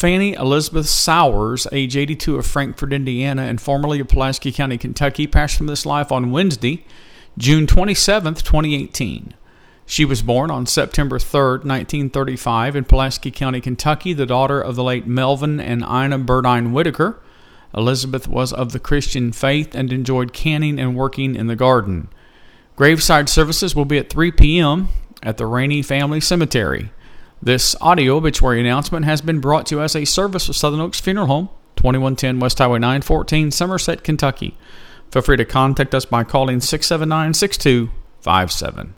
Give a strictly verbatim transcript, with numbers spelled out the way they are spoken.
Fanny Elizabeth Sowers, age eighty-two, of Frankfort, Indiana, and formerly of Pulaski County, Kentucky, passed from this life on Wednesday, June twenty-seventh, twenty eighteen. She was born on September third, nineteen thirty-five, in Pulaski County, Kentucky, the daughter of the late Melvin and Ina Burdine Whitaker. Elizabeth was of the Christian faith and enjoyed canning and working in the garden. Graveside services will be at three p.m. at the Rainey Family Cemetery. This audio obituary announcement has been brought to you as a service of Southern Oaks Funeral Home, twenty-one ten West Highway nine fourteen, Somerset, Kentucky. Feel free to contact us by calling six seven nine, six two five seven.